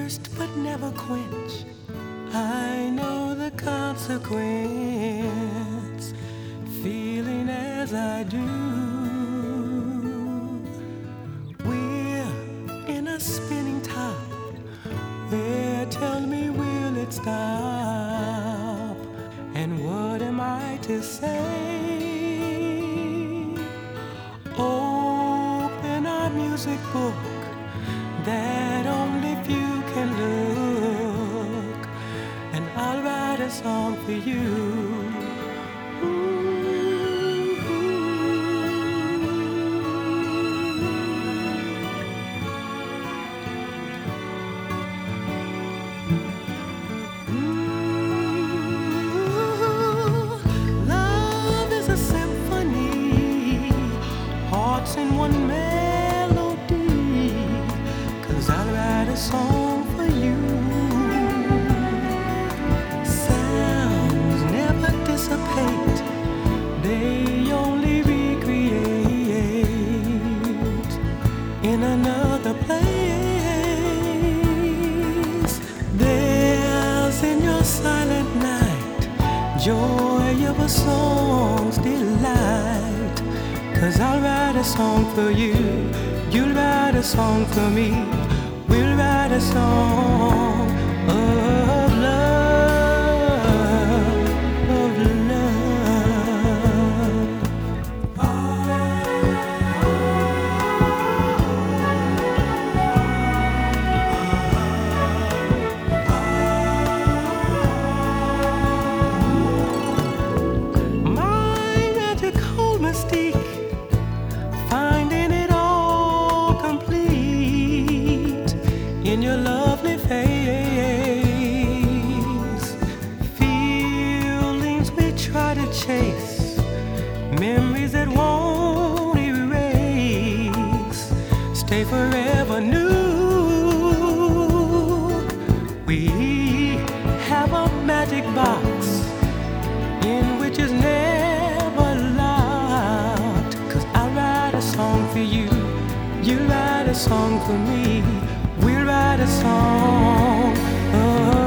thirst but never quench. I know the consequence, feeling as I do. We're in a spinning top. There, tell me, will it stop? And what am I to say? Open our music book that only few can look, and I'll write a song for you. Love is a symphony, hearts in one melody, 'cause I'll write a song for you. Sounds never dissipate, they only recreate in another place. There's in your silent night joy of a song's delight, 'cause I'll write a song for you, you'll write a song for me. We'll write a song of love, of love. My magical mystique, finding it all complete in your lovely face. Feelings we try to chase, memories that won't erase, stay forever new. We have a magic box in which is never locked, 'cause I write a song for you, you write a song for me. We'll write a song.